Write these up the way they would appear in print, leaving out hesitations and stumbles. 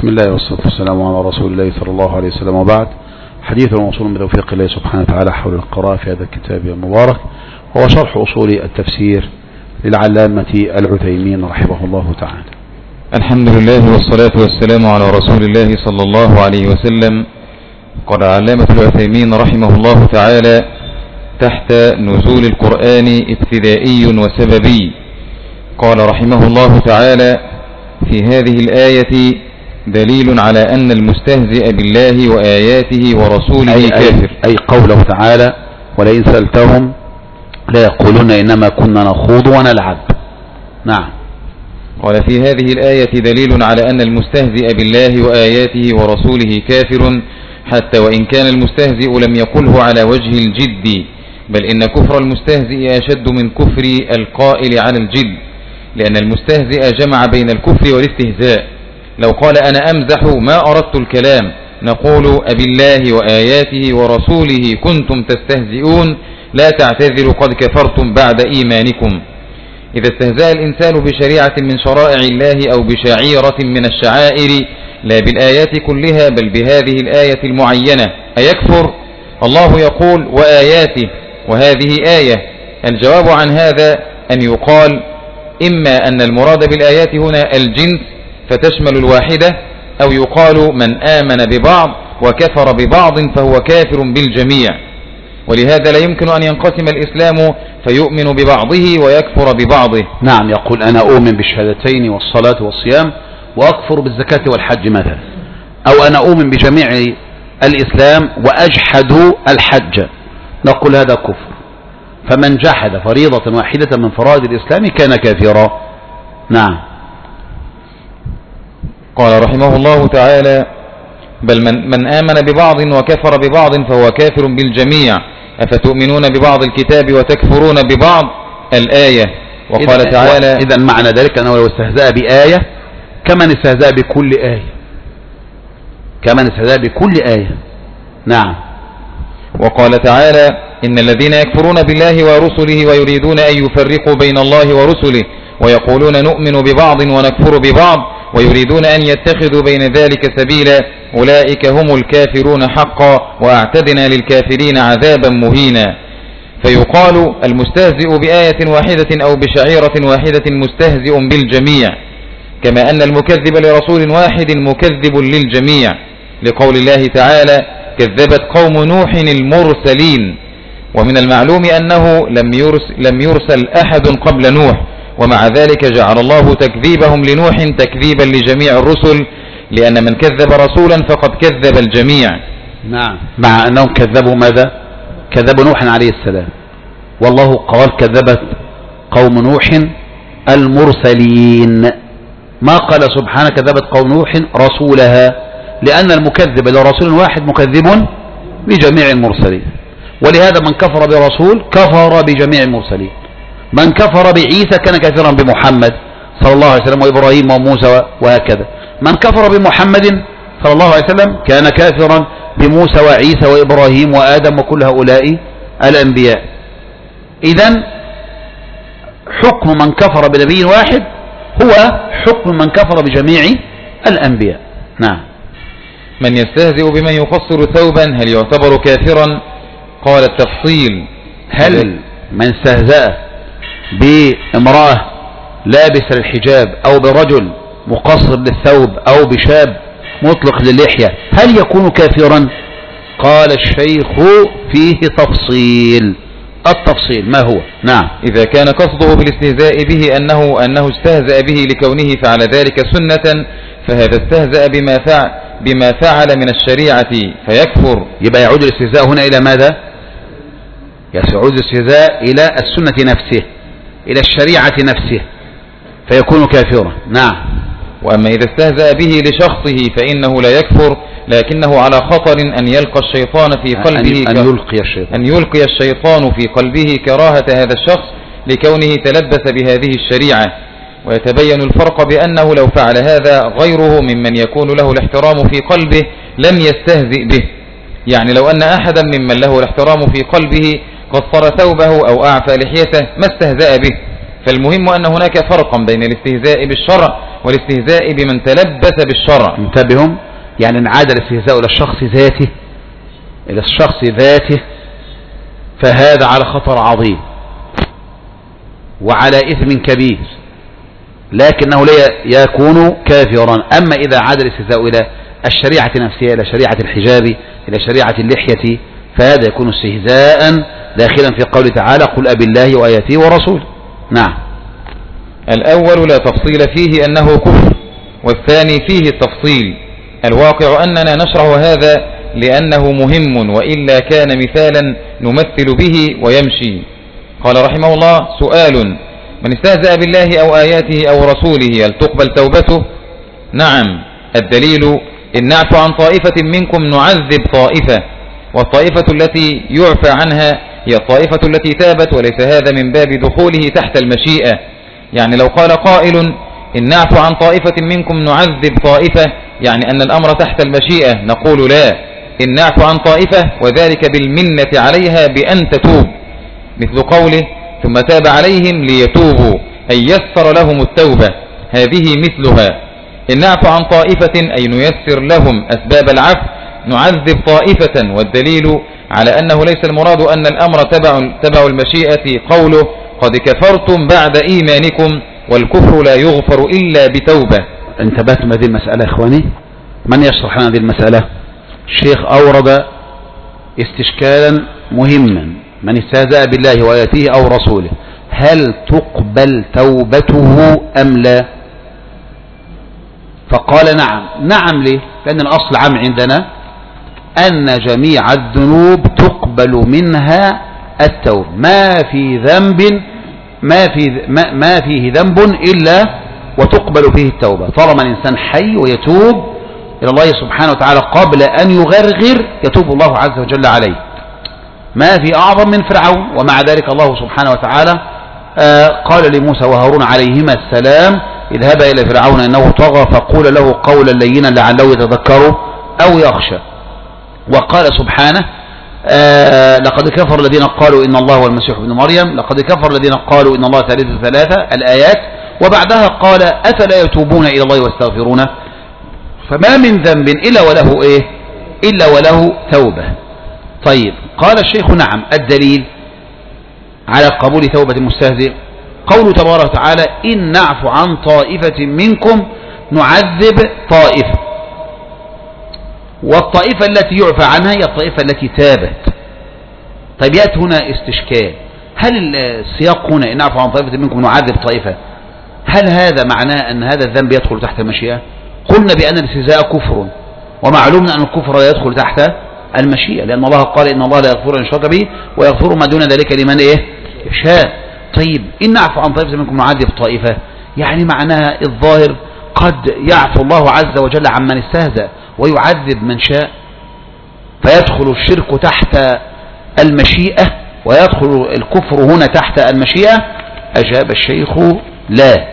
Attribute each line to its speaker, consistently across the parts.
Speaker 1: بسم الله والصلاة والسلام على رسول الله صلى الله عليه وسلم، وبعد. حديث موصول بتوفيق الله سبحانه وتعالى حول القراءة في هذا الكتاب المبارك، وهو شرح أصول التفسير للعلامة العثيمين رحمه الله تعالى.
Speaker 2: الحمد لله والصلاة والسلام على رسول الله صلى الله عليه وسلم. قال علامة العثيمين رحمه الله تعالى: تحت نزول القرآن ابتدائي وسببي. قال رحمه الله تعالى: في هذه الآية دليل على أن المستهزئ بالله وآياته ورسوله كافر.
Speaker 1: أي قوله تعالى: ولئن سألتهم لا يقولون إنما كنا نخوض ونلعب. نعم.
Speaker 2: قال: في هذه الآية دليل على أن المستهزئ بالله وآياته ورسوله كافر، حتى وإن كان المستهزئ لم يقله على وجه الجد، بل إن كفر المستهزئ أشد من كفر القائل على الجد، لأن المستهزئ جمع بين الكفر والاستهزاء. لو قال: أنا أمزح ما أردت الكلام، نقول: أبالله وآياته ورسوله كنتم تستهزئون، لا تعتذروا قد كفرتم بعد إيمانكم. إذا استهزأ الإنسان بشريعة من شرائع الله أو بشعيرة من الشعائر، لا بالآيات كلها بل بهذه الآية المعينة، أيكفر؟ الله يقول: وآياته، وهذه آية. الجواب عن هذا أن يقال: إما أن المراد بالآيات هنا الجنس فتشمل الواحدة، أو يقال: من آمن ببعض وكفر ببعض فهو كافر بالجميع. ولهذا لا يمكن أن ينقسم الإسلام فيؤمن ببعضه ويكفر ببعضه.
Speaker 1: نعم، يقول: أنا أؤمن بالشهادتين والصلاة والصيام وأكفر بالزكاة والحج مثلا، أو أنا أؤمن بجميع الإسلام وأجحد الحج، نقول هذا كفر. فمن جحد فريضة واحدة من فرائض الإسلام كان كافرا. نعم.
Speaker 2: قال رحمه الله تعالى: بل من آمن ببعض وكفر ببعض فهو كافر بالجميع، أفتؤمنون ببعض الكتاب وتكفرون ببعض، الآية. وقال تعالى:
Speaker 1: إذن معنى ذلك أنه لو استهزأ بآية كمن استهزأ بكل آية، كمن استهزأ بكل آية. نعم.
Speaker 2: وقال تعالى: إن الذين يكفرون بالله ورسله ويريدون أن يفرقوا بين الله ورسله ويقولون نؤمن ببعض ونكفر ببعض ويريدون أن يتخذوا بين ذلك سبيلا، أولئك هم الكافرون حقا، وأعتدنا للكافرين عذابا مهينا. فيقال: المستهزئ بآية واحدة أو بشعيرة واحدة مستهزئ بالجميع، كما أن المكذب لرسول واحد مكذب للجميع، لقول الله تعالى: كذبت قوم نوح المرسلين. ومن المعلوم أنه لم يرسل أحد قبل نوح، ومع ذلك جعل الله تكذيبهم لنوح تكذيبا لجميع الرسل، لأن من كذب رسولا فقد كذب الجميع.
Speaker 1: نعم، مع أنهم كذبوا ماذا؟ كذبوا نوح عليه السلام، والله قال: كذبت قوم نوح المرسلين. ما قال سبحانه كذبت قوم نوح رسولها، لأن المكذب لرسول واحد مكذب بجميع المرسلين. ولهذا من كفر برسول كفر بجميع المرسلين. من كفر بعيسى كان كافرا بمحمد صلى الله عليه وسلم وإبراهيم وموسى وهكذا. من كفر بمحمد صلى الله عليه وسلم كان كافرا بموسى وعيسى وإبراهيم وآدم وكل هؤلاء الأنبياء. إذن حكم من كفر بنبي واحد هو حكم من كفر بجميع الأنبياء. نعم.
Speaker 2: من يستهزئ بمن يقصر ثوبا هل يعتبر كافرا؟ قال: التفصيل:
Speaker 1: هل من استهزأ بامرأة لابسة للحجاب أو برجل مقصر للثوب أو بشاب مطلق للحية هل يكون كافرا؟ قال الشيخ: فيه تفصيل. التفصيل ما هو؟ نعم.
Speaker 2: إذا كان قصده بالاستهزاء به أنه استهزأ به لكونه فعل ذلك سنة، فهذا استهزأ بما فعل من الشريعة فيكفر.
Speaker 1: يبقى يعود الاستهزاء هنا إلى ماذا؟ يعود الاستهزاء إلى السنة نفسه، إلى الشريعة نفسه، فيكون كافرا. نعم.
Speaker 2: وأما إذا استهزأ به لشخصه فإنه لا يكفر، لكنه على خطر أن يلقى الشيطان في قلبه أن يلقي الشيطان في قلبه كراهة هذا الشخص لكونه تلبس بهذه الشريعة. ويتبين الفرق بأنه لو فعل هذا غيره ممن يكون له الاحترام في قلبه لم يستهزئ به. يعني لو أن أحدا ممن له الاحترام في قلبه قصر ثوبه أو أعفى لحيته ما استهزأ به. فالمهم أن هناك فرقا بين الاستهزاء بالشرع والاستهزاء بمن تلبس بالشرع.
Speaker 1: انتبهوا، يعني انعاد الاستهزاء إلى الشخص ذاته فهذا على خطر عظيم وعلى إثم كبير، لكنه لا يكون كافرا. أما إذا عاد الاستهزاء إلى الشريعة نفسها، إلى شريعة الحجاب، إلى شريعة اللحية، فهذا يكون استهزاء داخلا في قوله تعالى قل أبي الله وآياته ورسوله. نعم.
Speaker 2: الأول لا تفصيل فيه أنه كفر، والثاني فيه التفصيل. الواقع أننا نشرح هذا لأنه مهم، وإلا كان مثالا نمثل به ويمشي. قال رحمه الله: سؤال: من استهزأ بالله أو آياته أو رسوله هل تقبل توبته؟ نعم. الدليل: إن نعفو عن طائفة منكم نعذب طائفة، والطائفة التي يعفى عنها هي الطائفة التي تابت، وليس هذا من باب دخوله تحت المشيئة. يعني لو قال قائل إن نعفو عن طائفة منكم نعذب طائفة، يعني أن الأمر تحت المشيئة، نقول لا، إن نعفو عن طائفة وذلك بالمنة عليها بأن تتوب، مثل قوله ثم تاب عليهم ليتوبوا، أي يسر لهم التوبة، هذه مثلها. إن نعفو عن طائفة أي نيسر لهم أسباب العفو، نعذب طائفة، والدليل على أنه ليس المراد أن الأمر تبع المشيئة قوله قد كفرتم بعد إيمانكم، والكفر لا يغفر إلا بتوبة.
Speaker 1: انتبهتم هذه المسألة يا إخواني؟ من يشرح لنا هذه المسألة؟ الشيخ أورد استشكالا مهما: من استهزأ بالله وآياته أو رسوله هل تقبل توبته أم لا؟ فقال نعم. نعم ليه؟ لأن الأصل عام عندنا أن جميع الذنوب تقبل منها التوبة، ما فيه ذنب إلا وتقبل فيه التوبة، طالما الإنسان حي ويتوب إلى الله سبحانه وتعالى قبل أن يغرغر يتوب الله عز وجل عليه. ما في أعظم من فرعون، ومع ذلك الله سبحانه وتعالى قال لموسى وهارون عليهما السلام: اذهبا إلى فرعون إنه طغى فقول له قولا لينا لعله يتذكر أو يخشى. وقال سبحانه: لقد كفر الذين قالوا إن الله هو المسيح ابن مريم، لقد كفر الذين قالوا إن الله ثالث ثلاثة، الآيات. وبعدها قال: أفلا يتوبون إلى الله واستغفرونه؟ فما من ذنب إلا وله توبة. طيب، قال الشيخ: نعم. الدليل على قبول توبة المستهزئ قوله تبارك وتعالى: إن نعفو عن طائفة منكم نعذب طائفة. والطائفة التي يعفى عنها هي الطائفة التي تابت. طيب، يأتي هنا استشكال: هل السياق هنا إن نعفو عن طائفة منكم نعذب طائفة، هل هذا معناه أن هذا الذنب يدخل تحت المشيئة؟ قلنا بأن الاستهزاء كفر، ومعلوم أن الكفر لا يدخل تحت المشيئة، لأن الله قال إن الله لا يغفر أن يشرك به ويغفر ما دون ذلك لمن يشاء. طيب، إن نعفو عن طائفة منكم نعذب طائفة، يعني معناها الظاهر قد يعفو الله عز وجل عمن استهزأ ويعذب من شاء، فيدخل الشرك تحت المشيئة ويدخل الكفر هنا تحت المشيئة. أجاب الشيخ: لا،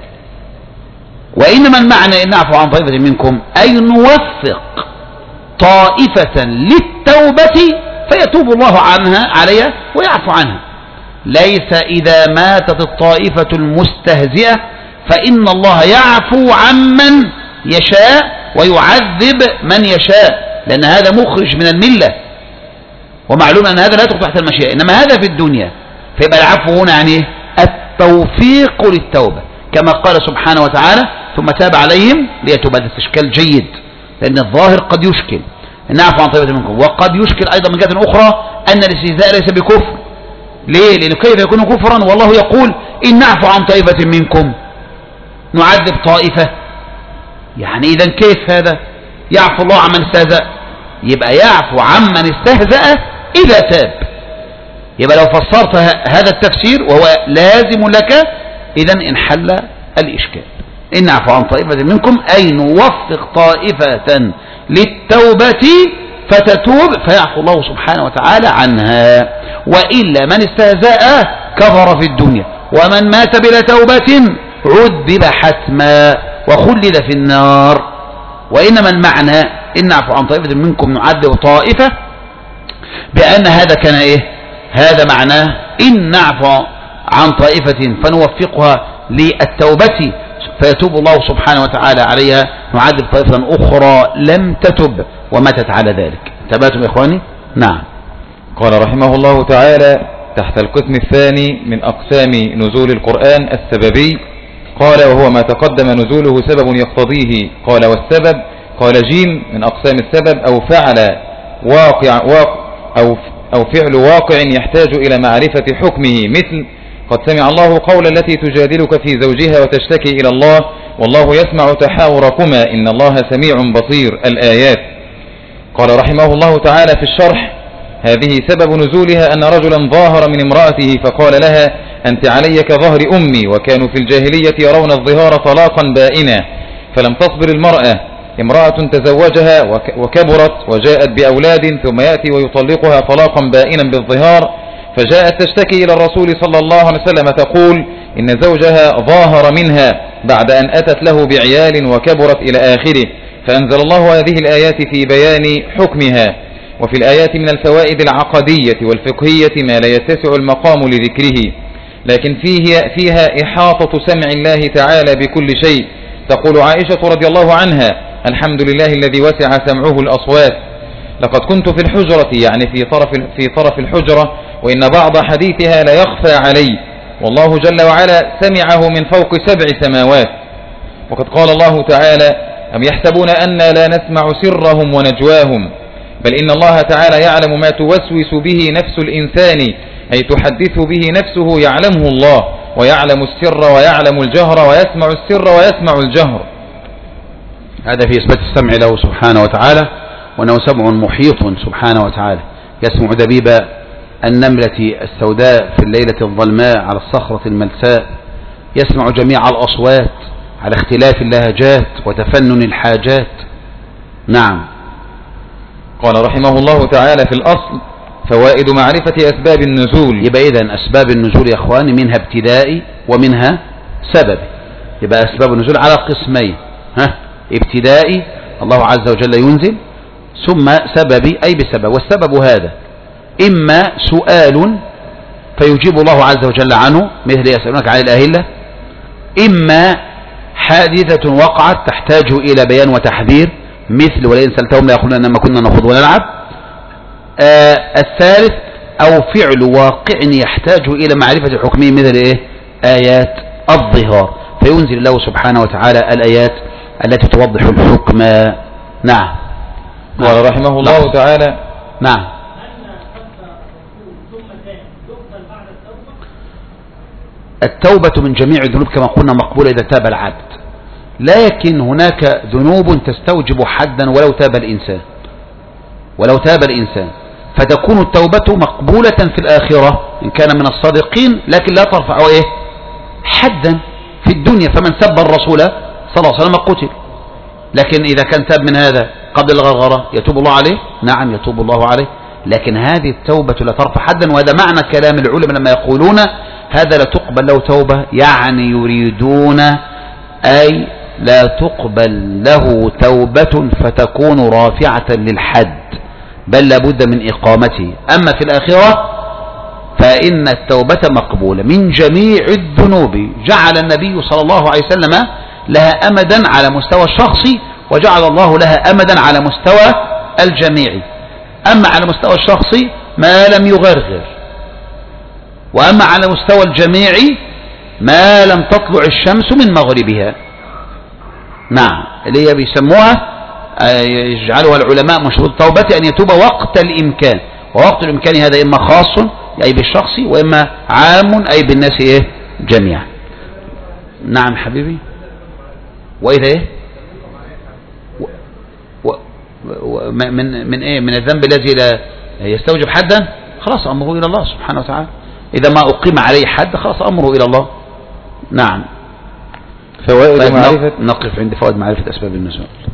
Speaker 1: وإنما المعنى إن نعفو عن طائفة منكم أي نوفق طائفة للتوبة فيتوب الله عليها ويعفو عنها. ليس إذا ماتت الطائفة المستهزئة فإن الله يعفو عمن يشاء ويعذب من يشاء، لأن هذا مخرج من الملة، ومعلوم أن هذا لا يدخل تحت المشيئة، إنما هذا في الدنيا. فيبقى العفو هنا يعني التوفيق للتوبة، كما قال سبحانه وتعالى: ثم تاب عليهم ليتوب. هذا استشكال جيد، لأن الظاهر قد يشكل إن نعفو عن طائفة منكم، وقد يشكل أيضا من جهة أخرى أن الاستهزاء ليس بكفر. ليه؟ لأنه كيف يكون كفرا والله يقول إن نعفو عن طائفة منكم نعذب طائفة؟ يعني إذا كيف هذا؟ يعفو الله عمن استهزأ، يبقى يعفو عمن استهزأ إذا تاب. يبقى لو فسرت هذا التفسير وهو لازم لك، إذا انحل الإشكال. إن نعفو عن طائفة منكم أي نوفق طائفة للتوبة فتتوب فيعفو الله سبحانه وتعالى عنها. وإلا من استهزأ كفر في الدنيا، ومن مات بلا توبة عذب حتما وخلد في النار. وإنما المعنى إن نعفو عن طائفة منكم نعذب طائفة بأن هذا كان هذا معناه إن نعفو عن طائفة فنوفقها للتوبة فيتوب الله سبحانه وتعالى عليها، نعذب طائفة أخرى لم تتب وماتت على ذلك. تباتم يا إخواني؟ نعم.
Speaker 2: قال رحمه الله تعالى تحت القسم الثاني من أقسام نزول القرآن السببي، قال وهو ما تقدم نزوله سبب يقتضيه. قال والسبب، قال جيم من أقسام السبب أو فعل أو فعل واقع يحتاج إلى معرفة حكمه، مثل قد سمع الله قول التي تجادلك في زوجها وتشتكي إلى الله والله يسمع تحاوركما إن الله سميع بصير، الآيات. قال رحمه الله تعالى في الشرح هذه سبب نزولها أن رجلا ظاهر من امرأته فقال لها أنت علي كظهر أمي، وكانوا في الجاهلية يرون الظهار طلاقا بائنا، فلم تصبر المرأة امرأة تزوجها وكبرت وجاءت بأولاد ثم يأتي ويطلقها طلاقا بائنا بالظهار، فجاءت تشتكي إلى الرسول صلى الله عليه وسلم تقول إن زوجها ظاهر منها بعد أن أتت له بعيال وكبرت إلى آخره، فأنزل الله هذه الآيات في بيان حكمها. وفي الآيات من الفوائد العقدية والفقهية ما لا يتسع المقام لذكره، لكن فيها إحاطة سمع الله تعالى بكل شيء. تقول عائشة رضي الله عنها الحمد لله الذي وسع سمعه الأصوات، لقد كنت في الحجرة يعني في طرف الحجرة وإن بعض حديثها لا يخفى علي، والله جل وعلا سمعه من فوق 7 سماوات. وقد قال الله تعالى أم يحسبون أنا لا نسمع سرهم ونجواهم، بل إن الله تعالى يعلم ما توسوس به نفس الإنسان، أي تحدث به نفسه يعلمه الله، ويعلم السر ويعلم الجهر ويسمع السر ويسمع الجهر.
Speaker 1: هذا في إثبات السمع له سبحانه وتعالى، وأنه سمع محيط سبحانه وتعالى، يسمع دبيب النملة السوداء في الليلة الظلماء على الصخرة الملساء، يسمع جميع الأصوات على اختلاف اللهجات وتفنن الحاجات. نعم.
Speaker 2: قال رحمه الله تعالى في الأصل فوائد معرفة أسباب النزول.
Speaker 1: يبقى إذن أسباب النزول يا أخواني منها ابتدائي ومنها سببي. يبقى أسباب النزول على قسمين، ابتدائي الله عز وجل ينزل، ثم سببي أي بسبب. والسبب هذا إما سؤال فيجيب الله عز وجل عنه مثل يسألونك عن الأهلة، إما حادثة وقعت تحتاج إلى بيان وتحذير مثل ولئن سألتهم لا يقولون إنما كنا نخوض ونلعب. الثالث أو فعل واقع يحتاج إلى معرفة حكمه مثل آيات الظهار، فينزل الله سبحانه وتعالى الآيات التي توضح الحكم. نعم.
Speaker 2: قال رحمه الله تعالى
Speaker 1: نعم. التوبة من جميع الذنوب كما قلنا مقبولة إذا تاب العبد، لكن هناك ذنوب تستوجب حدا ولو تاب الإنسان فتكون التوبة مقبولة في الآخرة إن كان من الصادقين، لكن لا ترفع حدا في الدنيا. فمن سب الرسول صلى الله عليه وسلم قتل، لكن إذا كان تاب من هذا قبل الغرغرة يتوب الله عليه؟ نعم يتوب الله عليه، لكن هذه التوبة لا ترفع حدا. وهذا معنى كلام العلماء لما يقولون هذا لا تقبل له توبة، يعني يريدون أي لا تقبل له توبة فتكون رافعة للحد، بل لابد من إقامته. أما في الآخرة فإن التوبة مقبولة من جميع الذنوب، جعل النبي صلى الله عليه وسلم لها أمدا على مستوى الشخصي، وجعل الله لها أمدا على مستوى الجميع. أما على مستوى الشخصي ما لم يغرغر، وأما على مستوى الجميع ما لم تطلع الشمس من مغربها. نعم، اللي هي بيسموها يجعلها العلماء من شروط التوبة أن يتوب وقت الإمكان، ووقت الإمكان هذا إما خاص أي بالشخص وإما عام أي بالناس جميعا. نعم حبيبي. وإذا من الذنب الذي لا يستوجب حدا خلاص أمره إلى الله سبحانه وتعالى، إذا ما أقيم عليه حد خلاص أمره إلى الله. نعم.
Speaker 2: فوائد معرفة.
Speaker 1: نقف عند فوائد معرفة أسباب النزول.